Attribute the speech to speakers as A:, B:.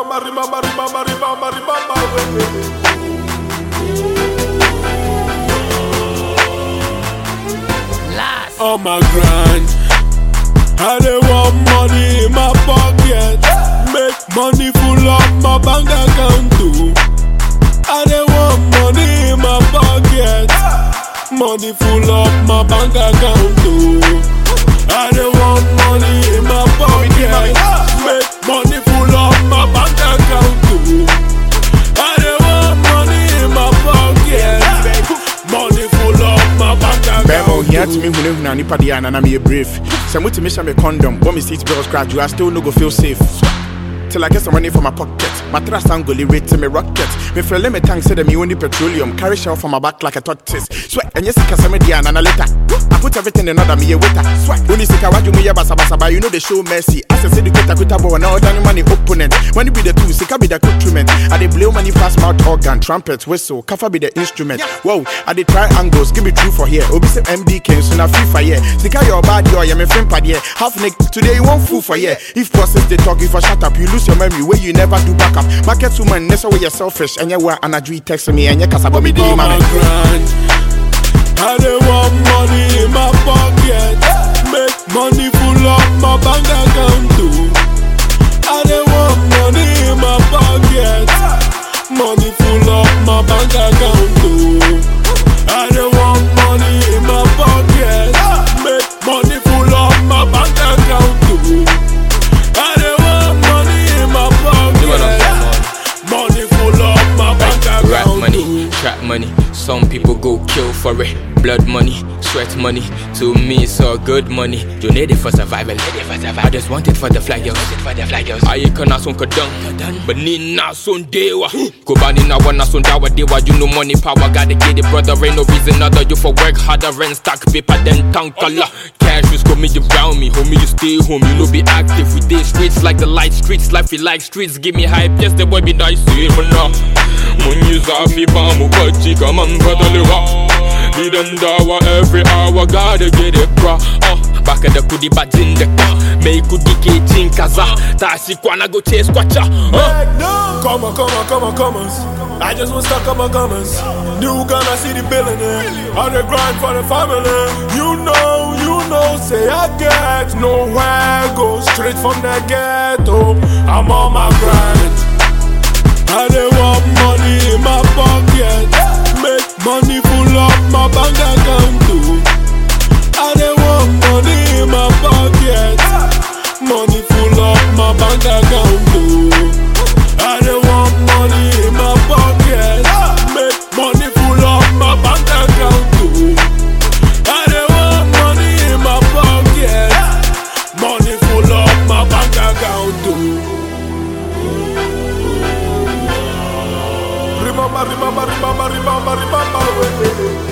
A: On my grind, I dey want money in my pocket. Make money full up my bank account too. I dey want money in my pocket. Money full up my bank account too. I dey want money in my pocket. Make money full up my bank account too. I dey want money in my pocket. Money full up my bank account.
B: Bemo here to me who know nipa dia na me brave. Some to me some condom. When me seat bills scratch, I still no go feel safe. Till I get some money from my pocket. My trust angoli rate to me rocket. Me feel me tank say me only petroleum. Carry shell from my back like a tortoise. Sweat and yes, I me dia and later. I put everything in order, me a waiter. Sweat. Only sick I you me a basa basa, but you know they show mercy. As I say the quita boy now done money opponent. When it be the two, sick I be the accoutrement. I dey blow money pass mouth organ, trumpet, whistle, kafa be the instrument. Whoa, I dey try angles, give me true for here. Obi say MBK, so na FIFA yeah. Sick I your bad yo, yeah me friend pad yeah. Half nick today you want fool for yeah. If process they talk, if I shut up, you lose your memory where you never do back up. Market woman, that's why you're selfish. And you're an adri text me and you're kasaba me day man.
A: I dey want money in my pocket. Make money full up my bank account too. I dey want money in my pocket. Money full up my bank account too. I dey want money in my pocket. Make money full up my bank account too. I dey want money in my pocket. Money full up my bank account.
C: Rap money, trap money. Some people go kill for it. Blood money, sweat money. To me it's all good money. You need it for survival. I just want it for the fly girls. I can ask on kadang, but need na son dewa. Go bani na wana son dawa dewa. You know money power, gotta get it, brother. Ain't no reason other you for work harder and stack paper than tankala. Cash was coming around me, homie. You stay home, you know be active. We day streets like the light streets, life we like streets. Give me hype, yes the boy be nice, even now. When you zafi bamu kachi come on brother liwa. Need them dawa every hour, gotta get it bra. Back at the kudi bad in the car. Make kudi kitchen kaza. Tasi kwana go chase kwacha.
A: Come on. I just want stuck on my gummers. New Ghana City billionaire. On the grind for the family. You know, say I get nowhere. Go straight from the ghetto. I'm on my grind. I dey want money in my pocket. Make money full up my bank account too. I dey want money in my pocket. Money full up my bank account too. I dey want money in my pocket. Make money full up my bank account too. I dey want money in my pocket. Money full up my bank account too. Remember.